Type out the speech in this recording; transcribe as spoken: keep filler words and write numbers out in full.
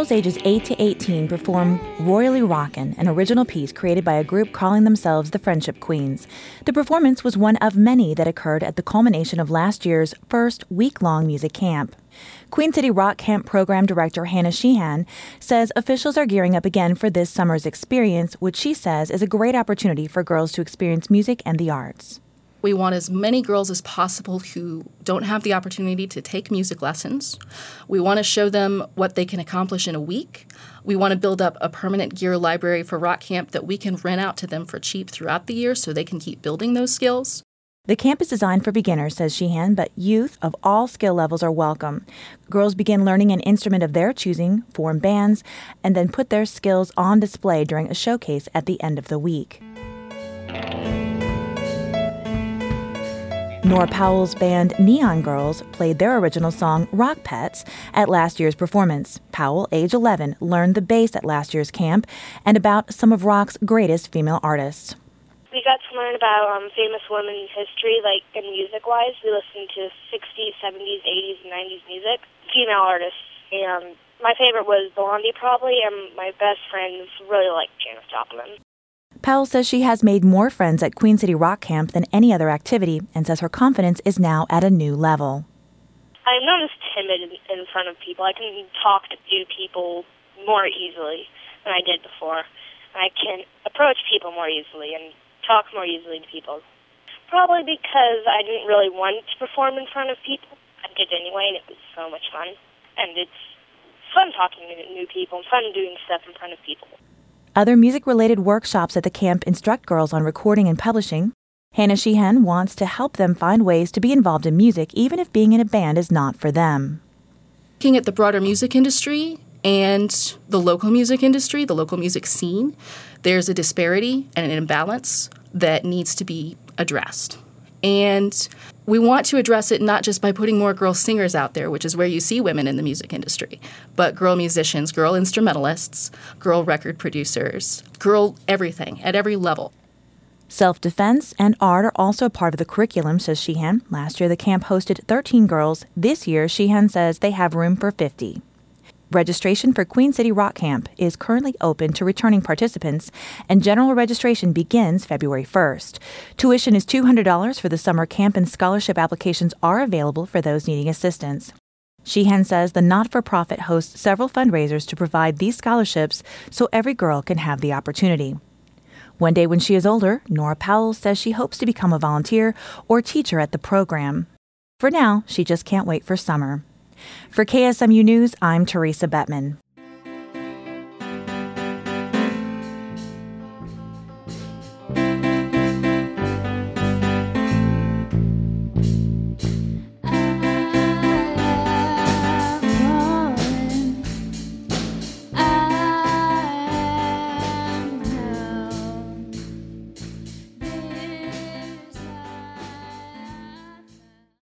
Girls ages eight to eighteen perform Royally Rockin', an original piece created by a group calling themselves the Friendship Queens. The performance was one of many that occurred at the culmination of last year's first week-long music camp. Queen City Rock Camp Program Director Hannah Sheehan says officials are gearing up again for this summer's experience, which she says is a great opportunity for girls to experience music and the arts. We want as many girls as possible who don't have the opportunity to take music lessons. We want to show them what they can accomplish in a week. We want to build up a permanent gear library for Rock Camp that we can rent out to them for cheap throughout the year so they can keep building those skills. The camp is designed for beginners, says Sheehan, but youth of all skill levels are welcome. Girls begin learning an instrument of their choosing, form bands, and then put their skills on display during a showcase at the end of the week. Nora Powell's band Neon Girls played their original song, Rock Pets, at last year's performance. Powell, age eleven, learned the bass at last year's camp and about some of rock's greatest female artists. We got to learn about um, famous women's history, like in music-wise. We listened to sixties, seventies, eighties, and nineties music, female artists. And my favorite was Blondie, probably, and my best friends really liked Janis Joplin. Powell says she has made more friends at Queen City Rock Camp than any other activity and says her confidence is now at a new level. I'm not as timid in, in front of people. I can talk to people more easily than I did before. I can approach people more easily and talk more easily to people. Probably because I didn't really want to perform in front of people. I did anyway, and it was so much fun. And it's fun talking to new people and fun doing stuff in front of people. Other music-related workshops at the camp instruct girls on recording and publishing. Hannah Sheehan wants to help them find ways to be involved in music, even if being in a band is not for them. Looking at the broader music industry and the local music industry, the local music scene, there's a disparity and an imbalance that needs to be addressed. And we want to address it not just by putting more girl singers out there, which is where you see women in the music industry, but girl musicians, girl instrumentalists, girl record producers, girl everything at every level. Self-defense and art are also part of the curriculum, says Sheehan. Last year, the camp hosted thirteen girls. This year, Sheehan says they have room for fifty. Registration for Queen City Rock Camp is currently open to returning participants, and general registration begins February first. Tuition is two hundred dollars for the summer camp, and scholarship applications are available for those needing assistance. Sheehan says the not-for-profit hosts several fundraisers to provide these scholarships so every girl can have the opportunity. One day when she is older, Nora Powell says she hopes to become a volunteer or teacher at the program. For now, she just can't wait for summer. For K S M U News, I'm Teresa Bettman.